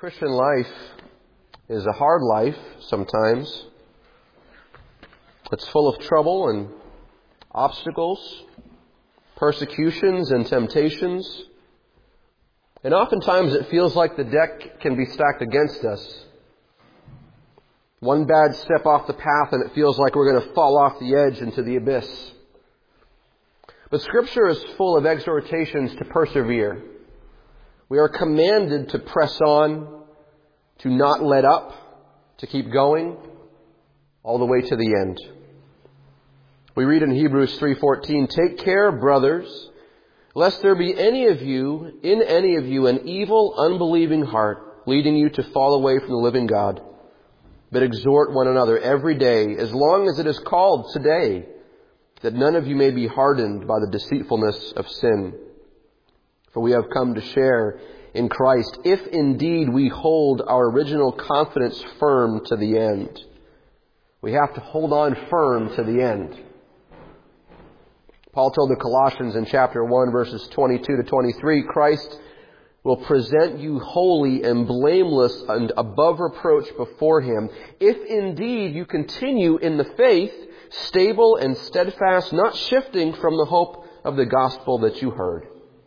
Christian life is a hard life sometimes. It's full of trouble and obstacles, persecutions and temptations. And oftentimes it feels like the deck can be stacked against us. One bad step off the path and it feels like we're going to fall off the edge into the abyss. But Scripture is full of exhortations to persevere. We are commanded to press on, to not let up, to keep going all the way to the end. We read in Hebrews 3:14, "Take care, brothers, lest there be in any of you an evil, unbelieving heart, leading you to fall away from the living God. But exhort one another every day, as long as it is called today, that none of you may be hardened by the deceitfulness of sin. For we have come to share in Christ, if indeed we hold our original confidence firm to the end." We have to hold on firm to the end. Paul told the Colossians in chapter 1, verses 22 to 23, "Christ will present you holy and blameless and above reproach before Him, if indeed you continue in the faith, stable and steadfast, not shifting from the hope of the gospel that you heard."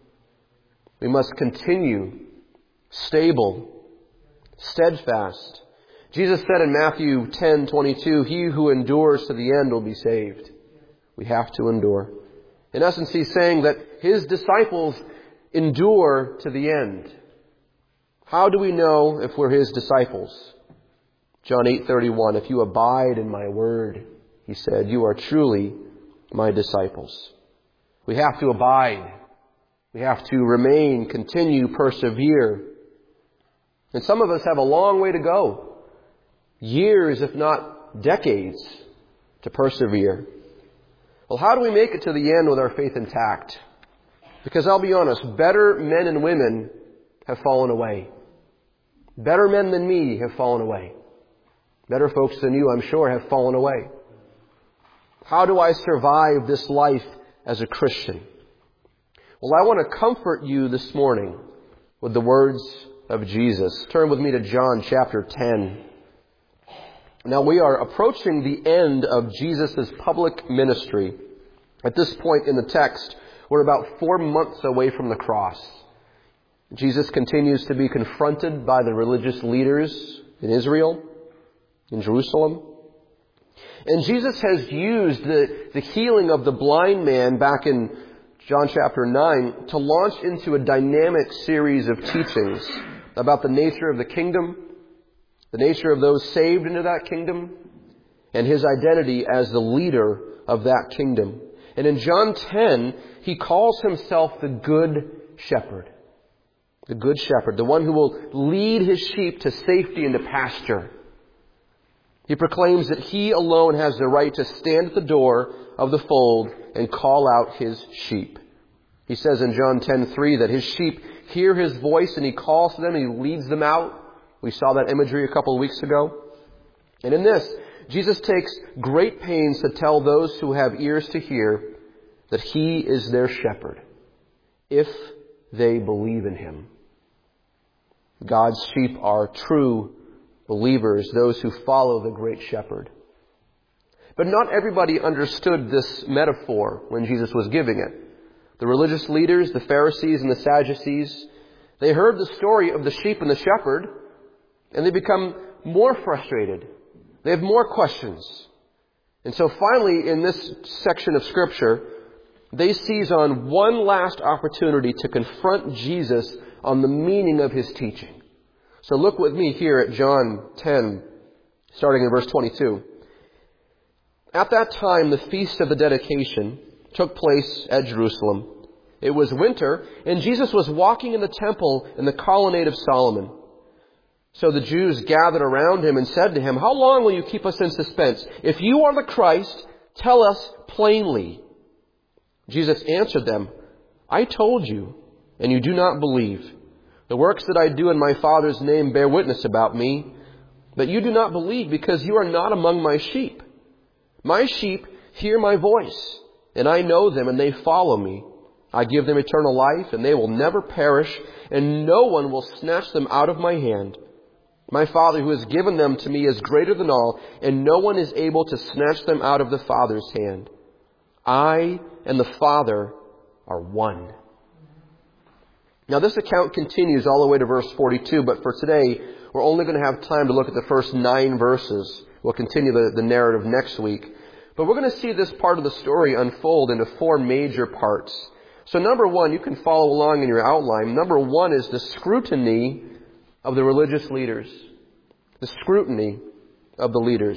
We must continue stable, steadfast. Jesus said in Matthew 10:22, "He who endures to the end will be saved." We have to endure. In essence, He's saying that His disciples endure to the end. How do we know if we're His disciples? John 8:31, "If you abide in my word," He said, "you are truly my disciples." We have to abide. We have to remain, continue, persevere. And some of us have a long way to go. Years, if not decades, to persevere. Well, how do we make it to the end with our faith intact? Because I'll be honest, better men and women have fallen away. Better men than me have fallen away. Better folks than you, I'm sure, have fallen away. How do I survive this life as a Christian? Well, I want to comfort you this morning with the words of Jesus. Turn with me to John chapter 10. Now, we are approaching the end of Jesus' public ministry. At this point in the text, we're about 4 months away from the cross. Jesus continues to be confronted by the religious leaders in Israel, in Jerusalem. And Jesus has used the healing of the blind man back in John chapter 9 to launch into a dynamic series of teachings about the nature of the kingdom, the nature of those saved into that kingdom, and His identity as the leader of that kingdom. And in John 10, He calls Himself the Good Shepherd. The Good Shepherd, the one who will lead His sheep to safety and to pasture. He proclaims that He alone has the right to stand at the door of the fold and call out His sheep. He says in John 10:3 that His sheep hear His voice and He calls to them and He leads them out. We saw that imagery a couple of weeks ago. And in this, Jesus takes great pains to tell those who have ears to hear that He is their shepherd, if they believe in Him. God's sheep are true believers, those who follow the great shepherd. But not everybody understood this metaphor when Jesus was giving it. The religious leaders, the Pharisees and the Sadducees, they heard the story of the sheep and the shepherd, and they become more frustrated. They have more questions. And so finally, in this section of Scripture, they seize on one last opportunity to confront Jesus on the meaning of His teaching. So look with me here at John 10, starting in verse 22. At that time, the feast of the dedication took place at Jerusalem. It was winter, and Jesus was walking in the temple in the colonnade of Solomon. So the Jews gathered around Him and said to Him, "How long will you keep us in suspense? If you are the Christ, tell us plainly." Jesus answered them, "I told you, and you do not believe. The works that I do in my Father's name bear witness about me, but you do not believe because you are not among my sheep. My sheep hear my voice, and I know them, and they follow me. I give them eternal life, and they will never perish, and no one will snatch them out of my hand. My Father who has given them to me is greater than all, and no one is able to snatch them out of the Father's hand. I and the Father are one. Now this account continues all the way to verse 42, but for today, we're only going to have time to look at the first 9 verses. We'll continue the narrative next week. But we're going to see this part of the story unfold into 4 major parts. So number 1, you can follow along in your outline. Number 1 is the scrutiny of the religious leaders. The scrutiny of the leaders.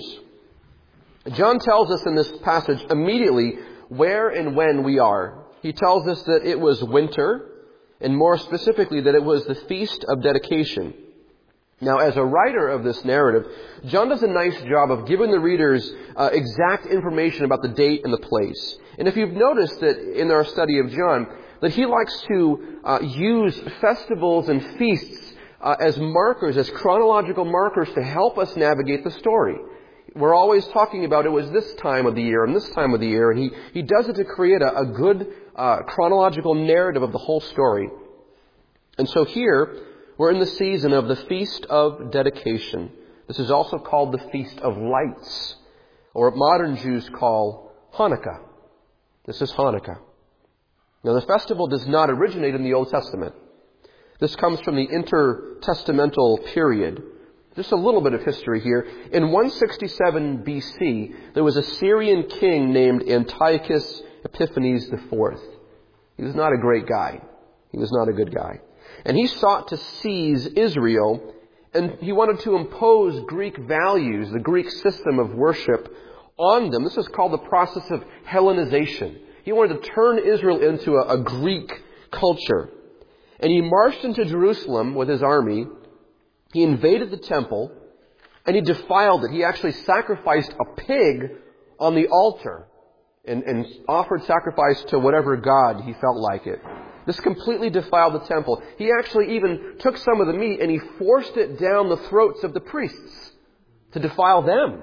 John tells us in this passage immediately where and when we are. He tells us that it was winter, and more specifically that it was the Feast of Dedication. Now, as a writer of this narrative, John does a nice job of giving the readers exact information about the date and the place. And if you've noticed that in our study of John, that he likes to use festivals and feasts as markers, as chronological markers to help us navigate the story. We're always talking about it was this time of the year and this time of the year, and he does it to create a good chronological narrative of the whole story. And so here, we're in the season of the Feast of Dedication. This is also called the Feast of Lights, or what modern Jews call Hanukkah. This is Hanukkah. Now, the festival does not originate in the Old Testament. This comes from the intertestamental period. Just a little bit of history here. In 167 BC, there was a Syrian king named Antiochus Epiphanes IV. He was not a great guy. He was not a good guy. And he sought to seize Israel, and he wanted to impose Greek values, the Greek system of worship, on them. This is called the process of Hellenization. He wanted to turn Israel into a Greek culture. And he marched into Jerusalem with his army. He invaded the temple, and he defiled it. He actually sacrificed a pig on the altar and offered sacrifice to whatever god he felt like it. This completely defiled the temple. He actually even took some of the meat and he forced it down the throats of the priests to defile them.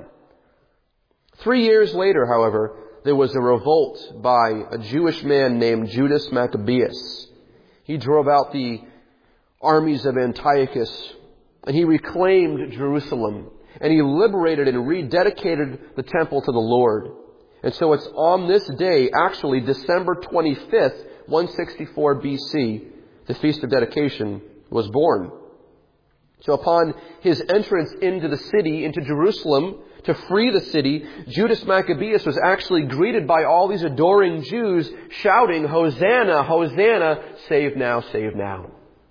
3 years later, however, there was a revolt by a Jewish man named Judas Maccabeus. He drove out the armies of Antiochus, and he reclaimed Jerusalem, and he liberated and rededicated the temple to the Lord. And so it's on this day, actually December 25th, 164 BC, the Feast of Dedication was born. So upon his entrance into the city, into Jerusalem, to free the city, Judas Maccabeus was actually greeted by all these adoring Jews shouting, "Hosanna, Hosanna, save now, save now."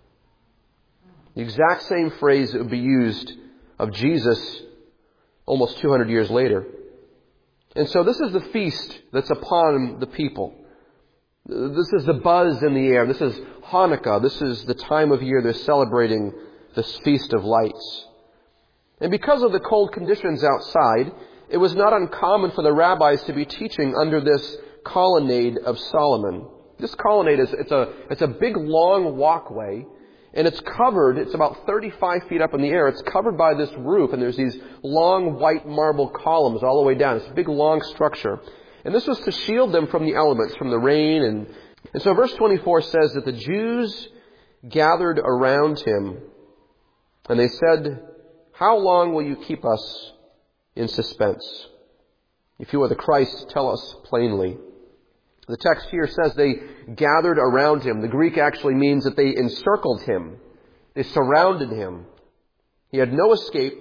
The exact same phrase that would be used of Jesus almost 200 years later. And so this is the feast that's upon the people. This is the buzz in the air. This is Hanukkah. This is the time of year they're celebrating this Feast of Lights. And because of the cold conditions outside, it was not uncommon for the rabbis to be teaching under this colonnade of Solomon. This colonnade it's a big long walkway, and it's covered, it's about 35 feet up in the air. It's covered by this roof, and there's these long white marble columns all the way down. It's a big long structure. And this was to shield them from the elements, from the rain. And so verse 24 says that the Jews gathered around him, and they said, "How long will you keep us in suspense? If you are the Christ, tell us plainly." The text here says they gathered around him. The Greek actually means that they encircled him. They surrounded him. He had no escape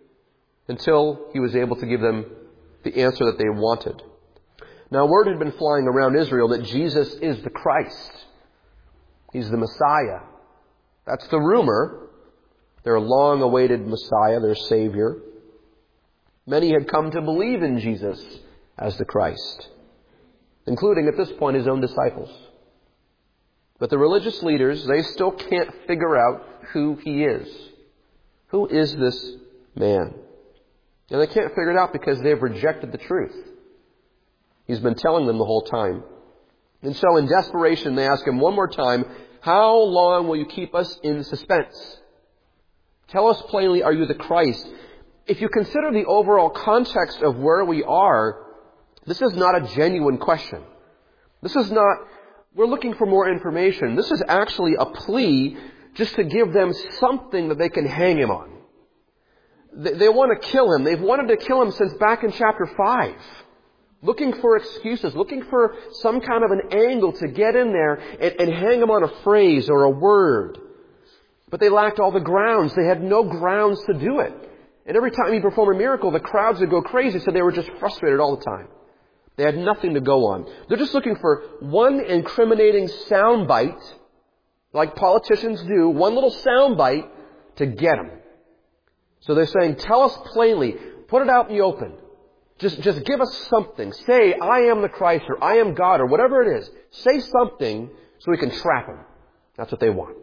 until he was able to give them the answer that they wanted. Now, word had been flying around Israel that Jesus is the Christ. He's the Messiah. That's the rumor. Their long-awaited Messiah, their Savior. Many had come to believe in Jesus as the Christ, including at this point his own disciples. But the religious leaders, they still can't figure out who he is. Who is this man? And they can't figure it out because they've rejected the truth. He's been telling them the whole time. And so in desperation, they ask him one more time, "How long will you keep us in suspense? Tell us plainly, are you the Christ?" If you consider the overall context of where we are, this is not a genuine question. This is not We're looking for more information. This is actually a plea just to give them something that they can hang him on. They want to kill him. They've wanted to kill him since back in chapter 5. Looking for excuses, looking for some kind of an angle to get in there and hang him on a phrase or a word. But they lacked all the grounds. They had no grounds to do it. And every time he performed a miracle, the crowds would go crazy, so they were just frustrated all the time. They had nothing to go on. They're just looking for one incriminating soundbite, like politicians do, one little soundbite to get him. So they're saying, tell us plainly, put it out in the open. Just give us something. Say, I am the Christ, or I am God, or whatever it is. Say something so we can trap him. That's what they want.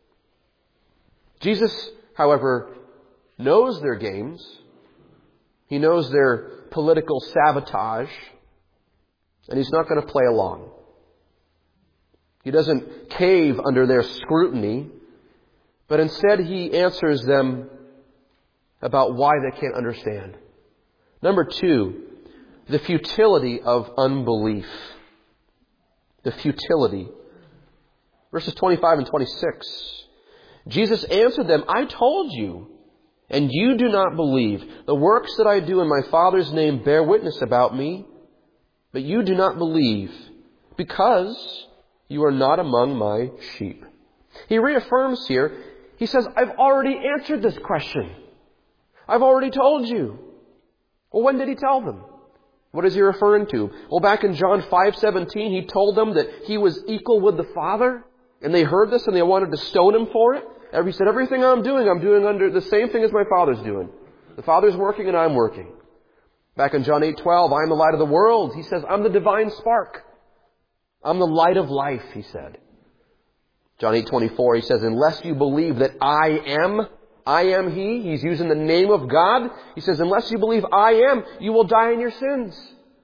Jesus, however, knows their games. He knows their political sabotage. And he's not going to play along. He doesn't cave under their scrutiny, but instead he answers them about why they can't understand. Number 2, the futility of unbelief. The futility. Verses 25 and 26. Jesus answered them, I told you, and you do not believe. The works that I do in my Father's name bear witness about me, but you do not believe, because you are not among my sheep. He reaffirms here, he says, I've already answered this question. I've already told you. Well, when did he tell them? What is he referring to? Well, back in John 5:17, he told them that he was equal with the Father, and they heard this and they wanted to stone him for it. He said, everything I'm doing under the same thing as my Father's doing. The Father's working and I'm working. Back in John 8:12, I am the light of the world. He says, I'm the divine spark. I'm the light of life, he said. John 8:24, he says, unless you believe that I am he. He's using the name of God. He says, unless you believe I am, you will die in your sins.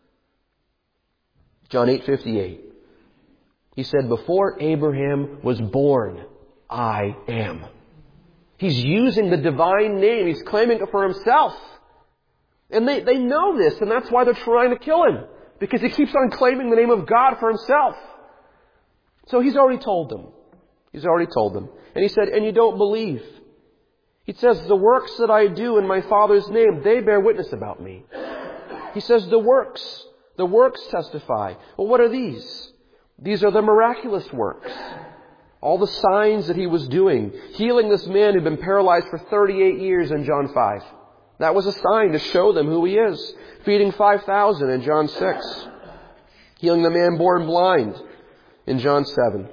John 8:58. He said, before Abraham was born, I am. He's using the divine name. He's claiming it for himself. And they know this, and that's why they're trying to kill him. Because he keeps on claiming the name of God for himself. So he's already told them. He's already told them. And he said, and you don't believe. He says, the works that I do in my Father's name, they bear witness about me. He says, the works testify. Well, what are these? These are the miraculous works. All the signs that he was doing. Healing this man who'd been paralyzed for 38 years in John 5. That was a sign to show them who he is. Feeding 5,000 in John 6. Healing the man born blind in John 7.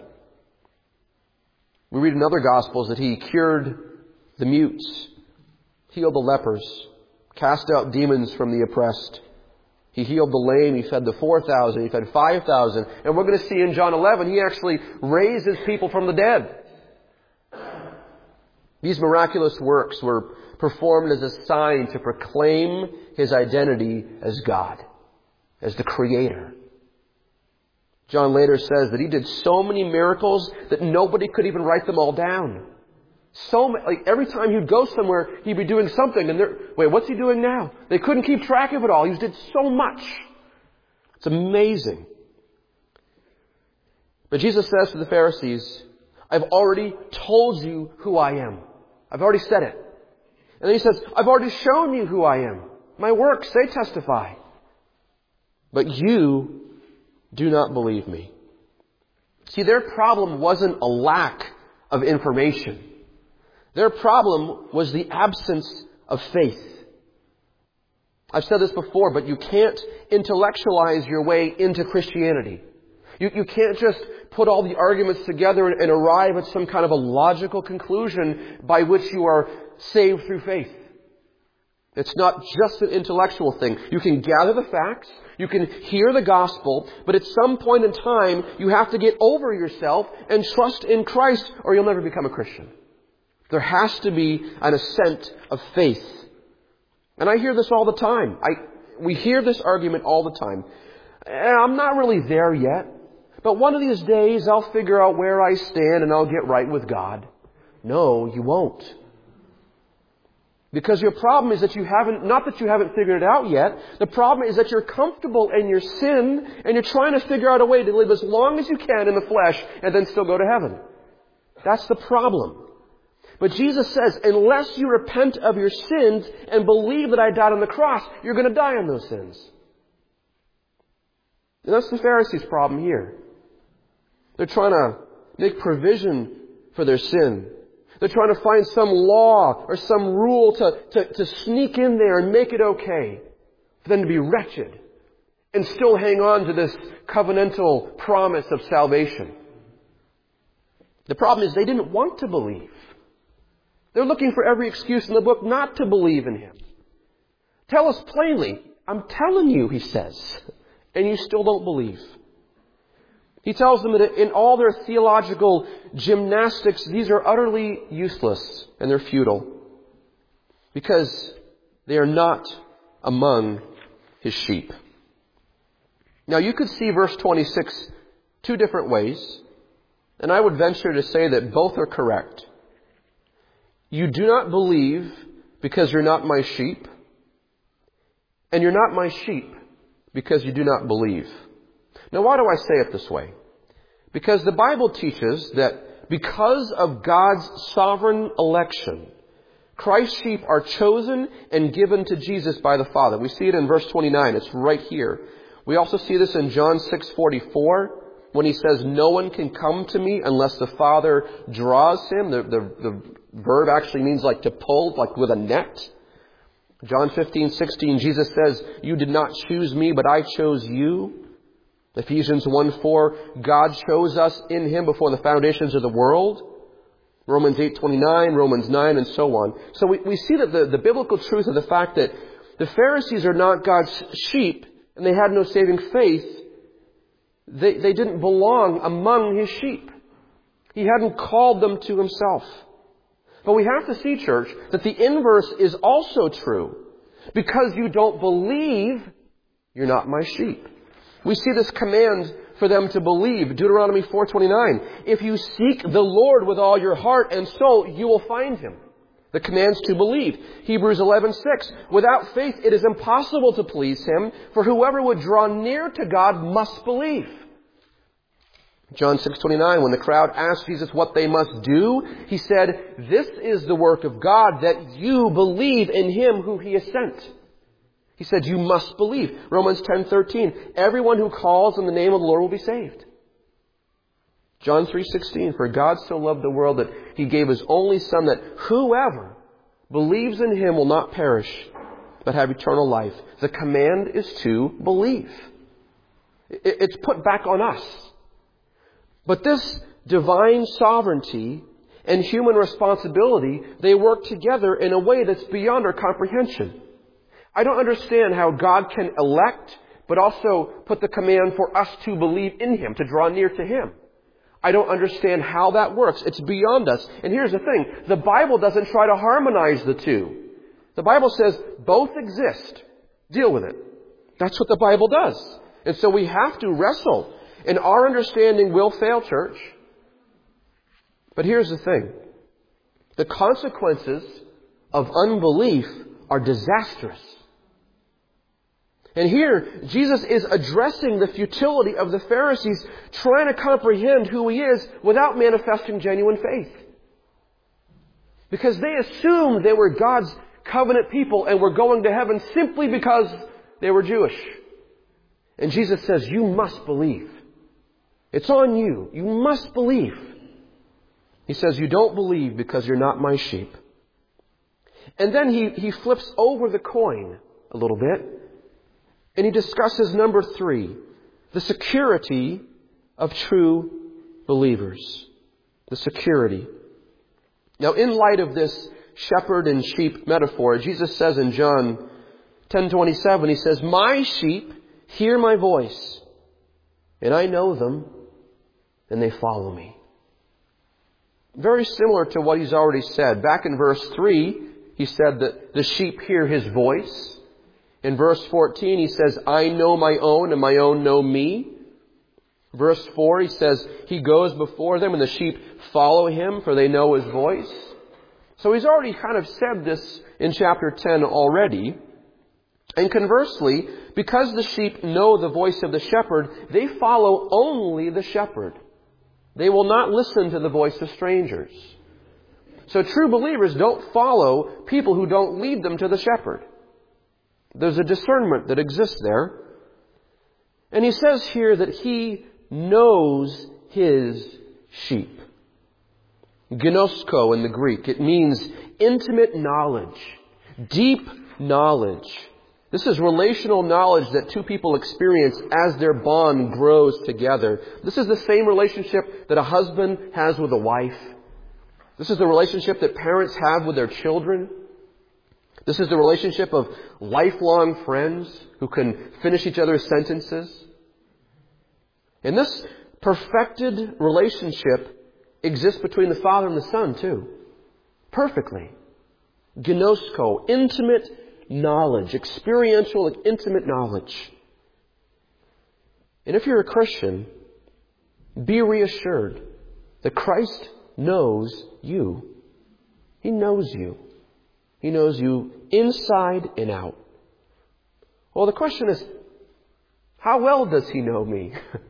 We read in other Gospels that he cured the mutes, healed the lepers, cast out demons from the oppressed. He healed the lame, he fed the 4,000, he fed 5,000. And we're going to see in John 11, he actually raises people from the dead. These miraculous works were performed as a sign to proclaim his identity as God, as the Creator. John later says that he did so many miracles that nobody could even write them all down. Every time he'd go somewhere, he'd be doing something, and wait, what's he doing now? They couldn't keep track of it all. He did so much. It's amazing. But Jesus says to the Pharisees, I've already told you who I am. I've already said it. And then he says, I've already shown you who I am. My works, they testify. But you do not believe me. See, their problem wasn't a lack of information. Their problem was the absence of faith. I've said this before, but you can't intellectualize your way into Christianity. You can't just put all the arguments together and arrive at some kind of a logical conclusion by which you are saved through faith. It's not just an intellectual thing. You can gather the facts, you can hear the gospel, but at some point in time, you have to get over yourself and trust in Christ, or you'll never become a Christian. There has to be an assent of faith. And I hear this all the time. We hear this argument all the time. I'm not really there yet, but one of these days I'll figure out where I stand and I'll get right with God. No, you won't. Because your problem is that not that you haven't figured it out yet. The problem is that you're comfortable in your sin and you're trying to figure out a way to live as long as you can in the flesh and then still go to heaven. That's the problem. But Jesus says, unless you repent of your sins and believe that I died on the cross, you're going to die in those sins. And that's the Pharisees' problem here. They're trying to make provision for their sin. They're trying to find some law or some rule to sneak in there and make it okay for them to be wretched and still hang on to this covenantal promise of salvation. The problem is they didn't want to believe. They're looking for every excuse in the book not to believe in Him. Tell us plainly, I'm telling you, He says, and you still don't believe. He tells them that in all their theological gymnastics, these are utterly useless and they're futile because they are not among His sheep. Now you could see verse 26 two different ways, and I would venture to say that both are correct. You do not believe because you're not my sheep, and you're not my sheep because you do not believe. Now, why do I say it this way? Because the Bible teaches that because of God's sovereign election, Christ's sheep are chosen and given to Jesus by the Father. We see it in verse 29. It's right here. We also see this in John 6:44 when He says, no one can come to me unless the Father draws him. The verb actually means like to pull, like with a net. John 15:16, Jesus says, you did not choose me, but I chose you. Ephesians 1:4, God chose us in Him before the foundations of the world. Romans 8:29, Romans 9, and so on. So we see that the biblical truth of the fact that the Pharisees are not God's sheep and they had no saving faith, they didn't belong among His sheep. He hadn't called them to Himself. But we have to see, church, that the inverse is also true. Because you don't believe, you're not my sheep. We see this command for them to believe. Deuteronomy 4:29. If you seek the Lord with all your heart and soul, you will find Him. The command's to believe. Hebrews 11:6. Without faith, it is impossible to please Him, for whoever would draw near to God must believe. John 6:29, when the crowd asked Jesus what they must do, He said, this is the work of God, that you believe in Him who He has sent. He said, you must believe. Romans 10:13, everyone who calls on the name of the Lord will be saved. John 3:16, for God so loved the world that He gave His only Son, that whoever believes in Him will not perish, but have eternal life. The command is to believe. It's put back on us. But this divine sovereignty and human responsibility, they work together in a way that's beyond our comprehension. I don't understand how God can elect, but also put the command for us to believe in Him, to draw near to Him. I don't understand how that works. It's beyond us. And here's the thing. The Bible doesn't try to harmonize the two. The Bible says both exist. Deal with it. That's what the Bible does. And so we have to wrestle. And our understanding will fail, church. But here's the thing. The consequences of unbelief are disastrous. And here, Jesus is addressing the futility of the Pharisees trying to comprehend who He is without manifesting genuine faith. Because they assumed they were God's covenant people and were going to heaven simply because they were Jewish. And Jesus says, you must believe. It's on you. You must believe. He says, you don't believe because you're not my sheep. And then he flips over the coin a little bit. And he discusses number 3, the security of true believers. The security. Now, in light of this shepherd and sheep metaphor, Jesus says in John 10:27, He says, my sheep hear my voice, and I know them, and they follow me. Very similar to what He's already said. Back in verse 3, He said that the sheep hear His voice. In verse 14, He says, I know my own, and my own know me. Verse 4, He says, He goes before them, and the sheep follow Him, for they know His voice. So he's already kind of said this in chapter 10 already. And conversely, because the sheep know the voice of the shepherd, they follow only the shepherd. They will not listen to the voice of strangers. So true believers don't follow people who don't lead them to the shepherd. There's a discernment that exists there. And he says here that he knows his sheep. Gnosko in the Greek. It means intimate knowledge, deep knowledge. This is relational knowledge that two people experience as their bond grows together. This is the same relationship that a husband has with a wife. This is the relationship that parents have with their children. This is the relationship of lifelong friends who can finish each other's sentences. And this perfected relationship exists between the Father and the Son too. Perfectly. Gnosko, intimate knowledge, experiential, intimate knowledge. And if you're a Christian, be reassured that Christ knows you. He knows you. He knows you inside and out. Well, the question is, how well does He know me?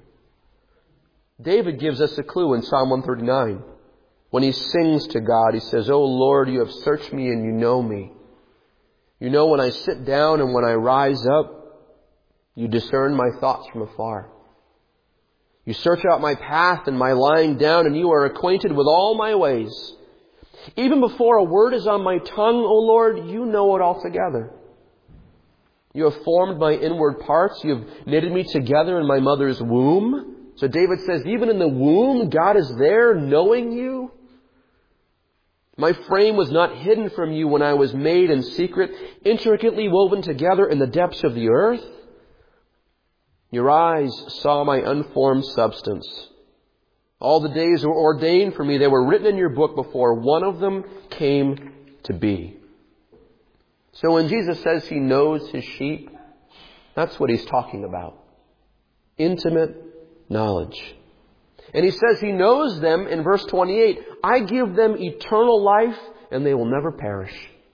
David gives us a clue in Psalm 139. When he sings to God, he says, "O Lord, you have searched me and you know me. You know when I sit down and when I rise up. You discern my thoughts from afar. You search out my path and my lying down, and you are acquainted with all my ways. Even before a word is on my tongue, O Lord, you know it altogether. You have formed my inward parts. You have knitted me together in my mother's womb." So David says, even in the womb, God is there knowing you. My frame was not hidden from you when I was made in secret, intricately woven together in the depths of the earth. Your eyes saw my unformed substance. All the days were ordained for me. They were written in your book before one of them came to be. So when Jesus says He knows His sheep, that's what He's talking about. Intimate knowledge. And He says He knows them in verse 28. I give them eternal life and they will never perish.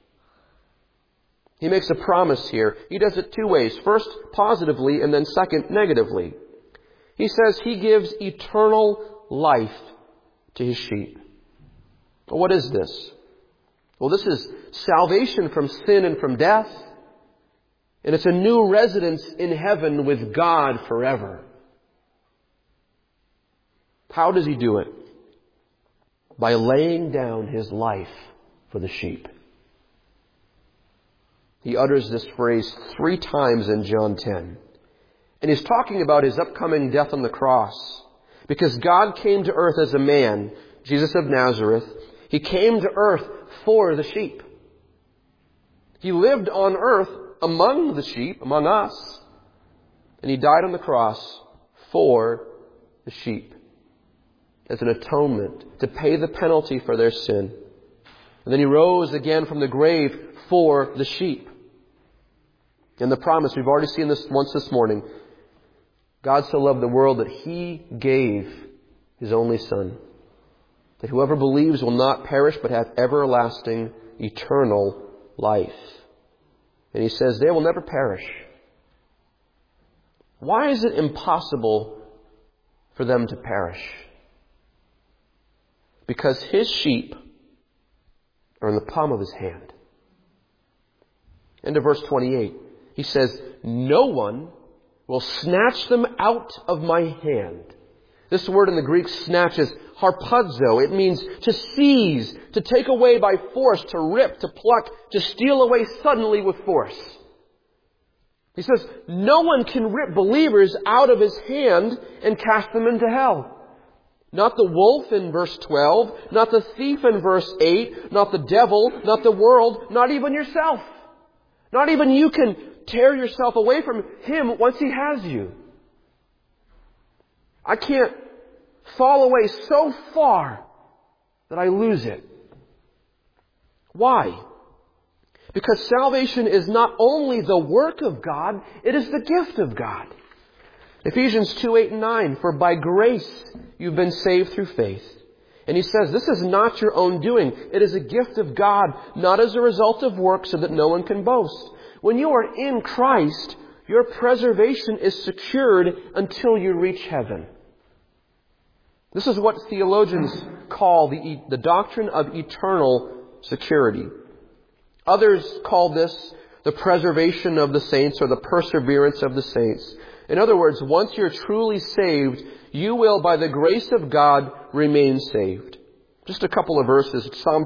He makes a promise here. He does it two ways. First, positively, and then second, negatively. He says He gives eternal life to His sheep. Well, what is this? Well, this is salvation from sin and from death. And it's a new residence in heaven with God forever. How does He do it? By laying down His life for the sheep. He utters this phrase 3 times in John 10. And He's talking about His upcoming death on the cross. Because God came to earth as a man, Jesus of Nazareth. He came to earth for the sheep. He lived on earth among the sheep, among us. And He died on the cross for the sheep. As an atonement to pay the penalty for their sin. And then He rose again from the grave for the sheep. And the promise, we've already seen this once this morning. God so loved the world that He gave His only Son, that whoever believes will not perish but have everlasting, eternal life. And He says they will never perish. Why is it impossible for them to perish? Because His sheep are in the palm of His hand. Into verse 28, He says, no one will snatch them out of my hand. This word in the Greek, snatch, is harpazo. It means to seize, to take away by force, to rip, to pluck, to steal away suddenly with force. He says, no one can rip believers out of His hand and cast them into hell. Not the wolf in verse 12, not the thief in verse 8, not the devil, not the world, not even yourself. Not even you can tear yourself away from Him once He has you. I can't fall away so far that I lose it. Why? Because salvation is not only the work of God, it is the gift of God. Ephesians 2:8 and 9, for by grace you've been saved through faith. And he says, this is not your own doing. It is a gift of God, not as a result of work, so that no one can boast. When you are in Christ, your preservation is secured until you reach heaven. This is what theologians call the doctrine of eternal security. Others call this the preservation of the saints or the perseverance of the saints. In other words, once you're truly saved, you will, by the grace of God, remain saved. Just a couple of verses. Psalm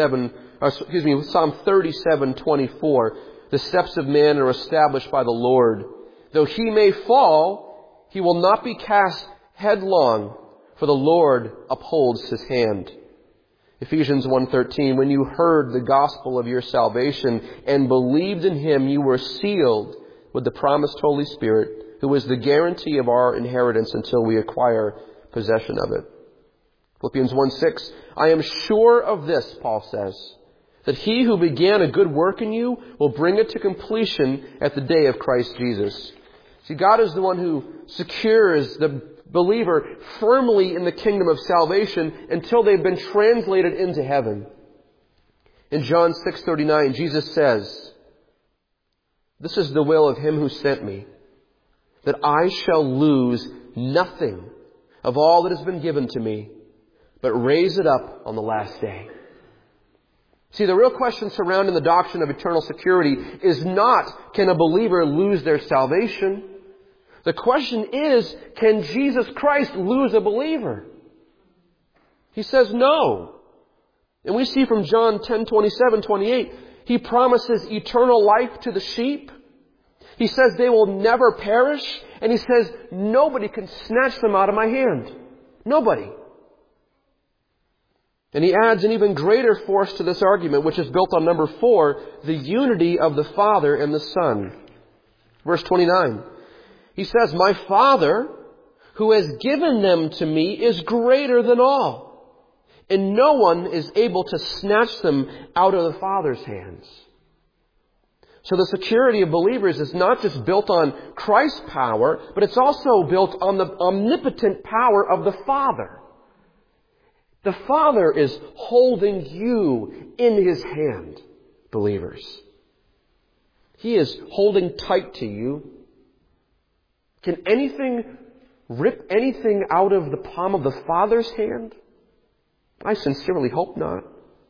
37:24. The steps of man are established by the Lord. Though he may fall, he will not be cast headlong, for the Lord upholds his hand. Ephesians 1:13, when you heard the gospel of your salvation and believed in him, you were sealed with the promised Holy Spirit, who is the guarantee of our inheritance until we acquire possession of it. Philippians 1:6, I am sure of this, Paul says, that he who began a good work in you will bring it to completion at the day of Christ Jesus. See, God is the one who secures the believer firmly in the kingdom of salvation until they've been translated into heaven. In John 6:39, Jesus says, this is the will of him who sent me, that I shall lose nothing of all that has been given to me, but raise it up on the last day. See, the real question surrounding the doctrine of eternal security is not, can a believer lose their salvation? The question is, can Jesus Christ lose a believer? He says no. And we see from John 10:27-28, he promises eternal life to the sheep. He says they will never perish. And he says nobody can snatch them out of my hand. Nobody. And he adds an even greater force to this argument, which is built on number 4, the unity of the Father and the Son. Verse 29. He says, my Father, who has given them to me, is greater than all, and no one is able to snatch them out of the Father's hands. So the security of believers is not just built on Christ's power, but it's also built on the omnipotent power of the Father. The Father is holding you in his hand, believers. He is holding tight to you. Can anything rip anything out of the palm of the Father's hand? I sincerely hope not.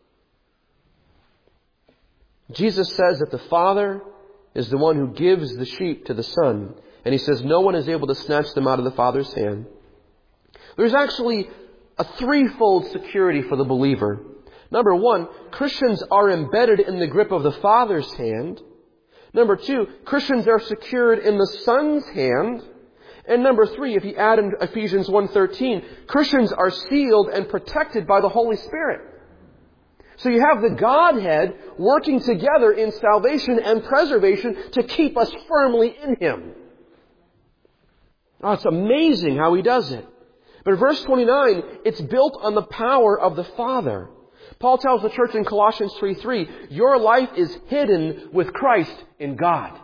Jesus says that the Father is the one who gives the sheep to the Son. And he says no one is able to snatch them out of the Father's hand. There's actually a threefold security for the believer. Number 1, Christians are embedded in the grip of the Father's hand. Number 2, Christians are secured in the Son's hand. And number 3, if you add in Ephesians 1:13, Christians are sealed and protected by the Holy Spirit. So you have the Godhead working together in salvation and preservation to keep us firmly in him. Oh, it's amazing how he does it. But verse 29, it's built on the power of the Father. Paul tells the church in Colossians 3:3, your life is hidden with Christ in God.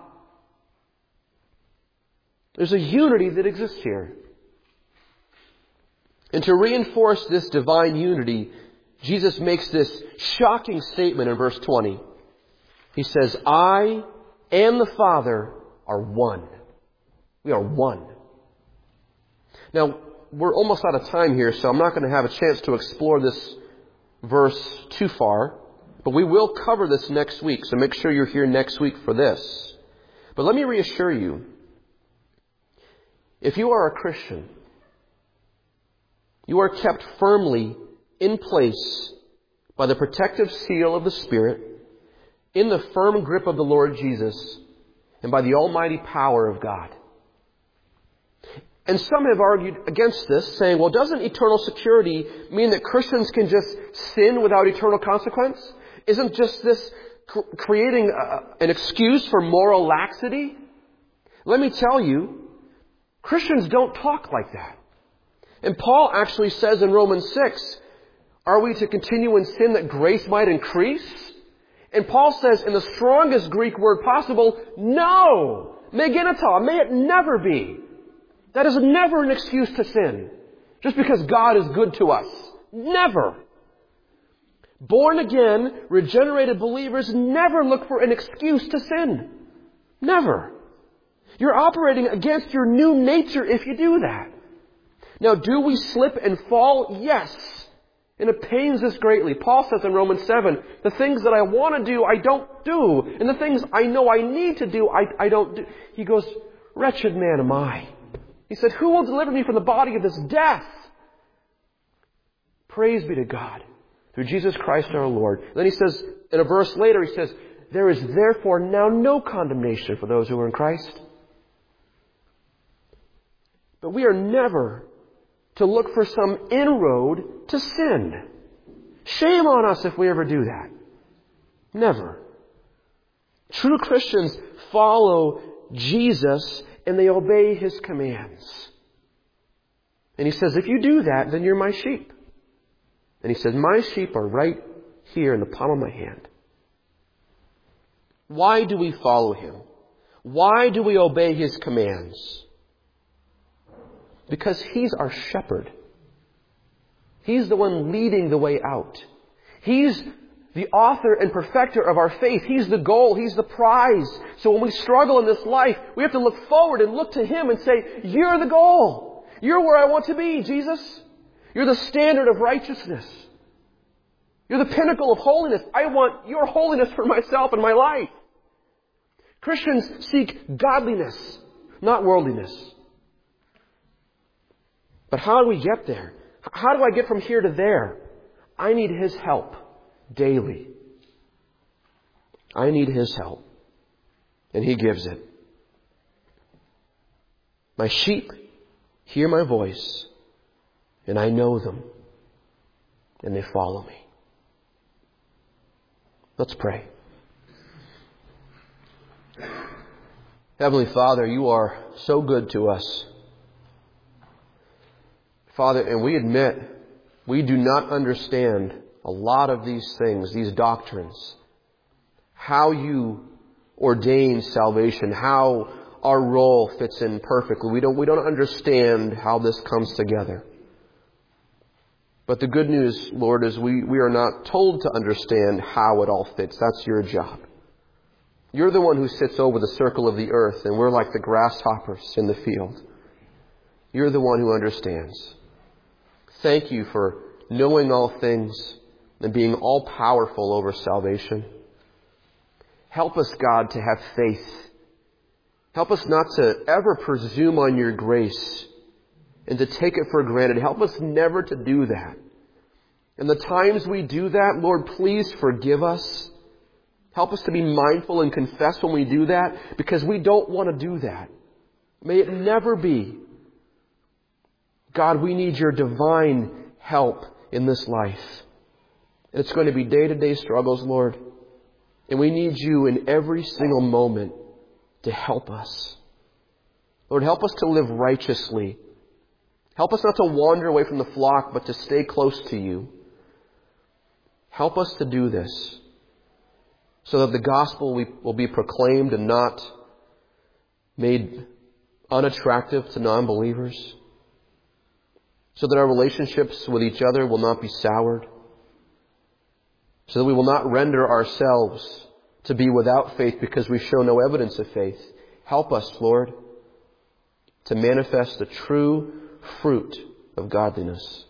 There's a unity that exists here. And to reinforce this divine unity, Jesus makes this shocking statement in verse 20. He says, I and the Father are one. We are one. Now, we're almost out of time here, so I'm not going to have a chance to explore this verse too far. But we will cover this next week, so make sure you're here next week for this. But let me reassure you, if you are a Christian, you are kept firmly in place by the protective seal of the Spirit, in the firm grip of the Lord Jesus, and by the almighty power of God. And some have argued against this, saying, well, doesn't eternal security mean that Christians can just sin without eternal consequence? Isn't just this creating an excuse for moral laxity? Let me tell you, Christians don't talk like that. And Paul actually says in Romans 6, are we to continue in sin that grace might increase? And Paul says in the strongest Greek word possible, no! Megenata, may it never be. That is never an excuse to sin. Just because God is good to us. Never. Born again, regenerated believers never look for an excuse to sin. Never. You're operating against your new nature if you do that. Now, do we slip and fall? Yes. And it pains us greatly. Paul says in Romans 7, the things that I want to do, I don't do. And the things I know I need to do, I don't do. He goes, wretched man am I. He said, who will deliver me from the body of this death? Praise be to God through Jesus Christ our Lord. And then he says, in a verse later, he says, there is therefore now no condemnation for those who are in Christ. But we are never to look for some inroad to sin. Shame on us if we ever do that. Never. True Christians follow Jesus and they obey His commands. And He says, if you do that, then you're my sheep. And He says, my sheep are right here in the palm of my hand. Why do we follow Him? Why do we obey His commands? Because He's our shepherd. He's the one leading the way out. He's the author and perfecter of our faith. He's the goal. He's the prize. So when we struggle in this life, we have to look forward and look to Him and say, you're the goal. You're where I want to be, Jesus. You're the standard of righteousness. You're the pinnacle of holiness. I want your holiness for myself and my life. Christians seek godliness, not worldliness. But how do we get there? How do I get from here to there? I need His help daily. I need His help. And He gives it. My sheep hear my voice, and I know them, and they follow me. Let's pray. Heavenly Father, You are so good to us. Father, and we admit we do not understand a lot of these things, these doctrines. How You ordain salvation, how our role fits in perfectly. We don't understand how this comes together. But the good news, Lord, is we are not told to understand how it all fits. That's Your job. You're the one who sits over the circle of the earth, and we're like the grasshoppers in the field. You're the one who understands. Thank You for knowing all things and being all powerful over salvation. Help us, God, to have faith. Help us not to ever presume on Your grace and to take it for granted. Help us never to do that. And the times we do that, Lord, please forgive us. Help us to be mindful and confess when we do that, because we don't want to do that. May it never be. God, we need Your divine help in this life. And it's going to be day-to-day struggles, Lord. And we need You in every single moment to help us. Lord, help us to live righteously. Help us not to wander away from the flock, but to stay close to You. Help us to do this so that the gospel will be proclaimed and not made unattractive to non-believers. So that our relationships with each other will not be soured. So that we will not render ourselves to be without faith because we show no evidence of faith. Help us, Lord, to manifest the true fruit of godliness.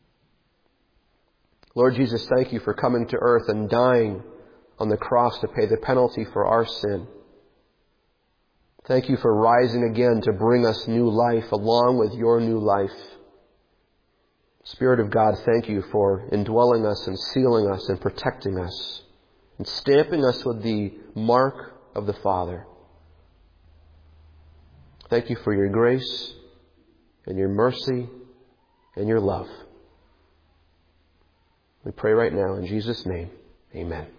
Lord Jesus, thank You for coming to earth and dying on the cross to pay the penalty for our sin. Thank You for rising again to bring us new life along with Your new life. Spirit of God, thank You for indwelling us and sealing us and protecting us and stamping us with the mark of the Father. Thank You for Your grace and Your mercy and Your love. We pray right now in Jesus' name. Amen.